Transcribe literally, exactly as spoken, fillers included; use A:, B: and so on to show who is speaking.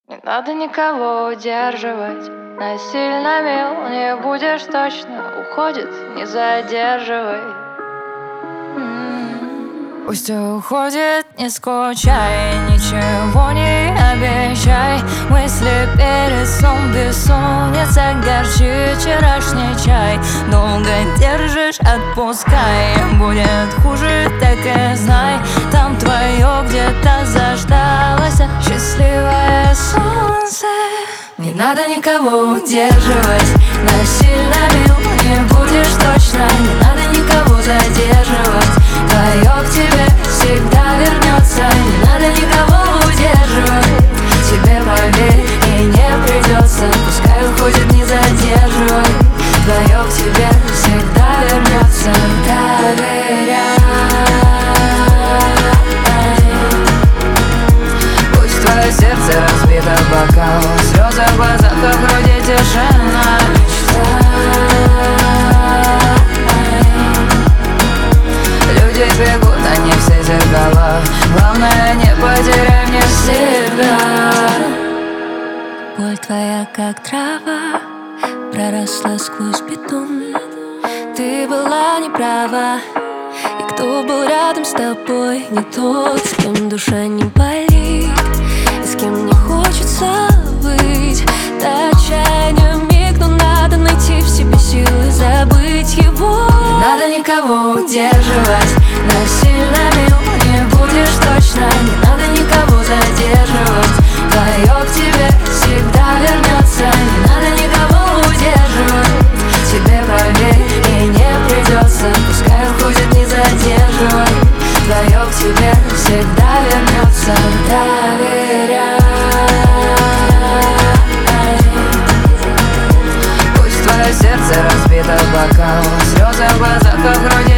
A: Не надо никого удерживать, насильно мил не будешь точно. Уходит, не задерживай. М-м. Пусть уходит, не скучай, ничего не обещай. Мысли перед сном, бессонница, горчит вчерашний чай. Долго держишь, отпускай, будет хуже, так и знай. Там твое где-то заждалось счастливое солнце. Не надо никого удерживать, насильно мил не будешь точно. Не надо никого задерживать, твое к тебе всегда вернется. Не надо никого удерживать, тебе поверь и не придется. Пускай уходит, не задерживай, твое к тебе всегда вернется. Доверяй. Пусть твое сердце разбито в бокал, слезы в глазах, а вроде тишина. Люди бегут, они все зеркала. Главное, не потеряй мне себя.
B: Боль твоя, как трава, проросла сквозь бетон. Ты была неправа, и кто был рядом с тобой, не тот, с кем душа не болит, и с кем не хочется быть. До отчаяния миг, но надо найти в себе силы забыть его.
A: Не надо никого удерживать, насильно мил не будешь точно. Не надо никого задерживать, твое к тебе всегда вернется. Не надо никого удерживать, тебе поверь и не придется. Пускай уходит, не задерживай, твое к тебе всегда вернется. Доверяй. Пусть твое сердце разбито в бокал, слезы в глазах, а вроде